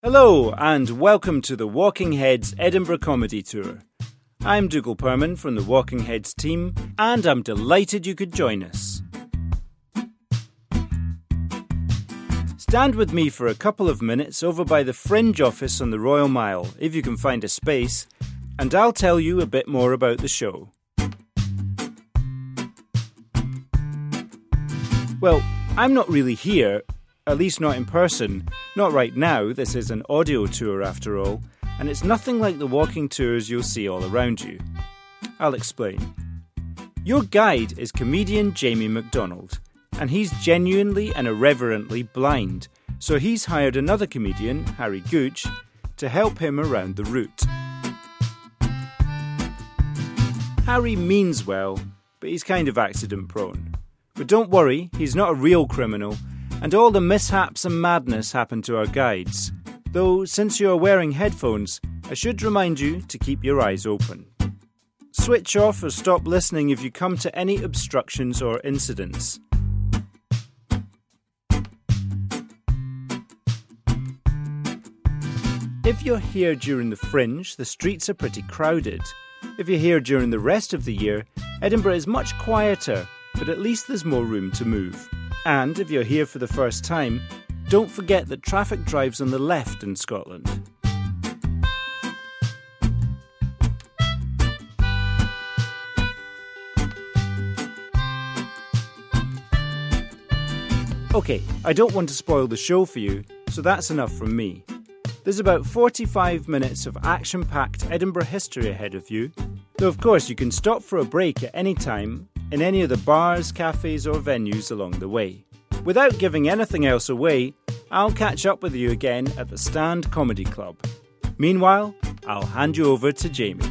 Hello and welcome to the Walking Heads Edinburgh Comedy Tour. I'm Dougal Perman from the Walking Heads team and I'm delighted you could join us. Stand with me for a couple of minutes over by the Fringe office on the Royal Mile, if you can find a space, and I'll tell you a bit more about the show. Well, I'm not really here, at least not in person. Not right now, this is an audio tour after all, and it's nothing like the walking tours you'll see all around you. I'll explain. Your guide is comedian Jamie McDonald, and he's genuinely and irreverently blind, so he's hired another comedian, Harry Gooch, to help him around the route. Harry means well, but he's kind of accident prone. But don't worry, he's not a real criminal, and all the mishaps and madness happen to our guides. Though, since you're wearing headphones, I should remind you to keep your eyes open. Switch off or stop listening if you come to any obstructions or incidents. If you're here during the Fringe, the streets are pretty crowded. If you're here during the rest of the year, Edinburgh is much quieter, but at least there's more room to move. And if you're here for the first time, don't forget that traffic drives on the left in Scotland. OK, I don't want to spoil the show for you, so that's enough from me. There's about 45 minutes of action-packed Edinburgh history ahead of you, though of course you can stop for a break at any time in any of the bars, cafes or venues along the way. Without giving anything else away, I'll catch up with you again at the Stand Comedy Club. Meanwhile, I'll hand you over to Jamie.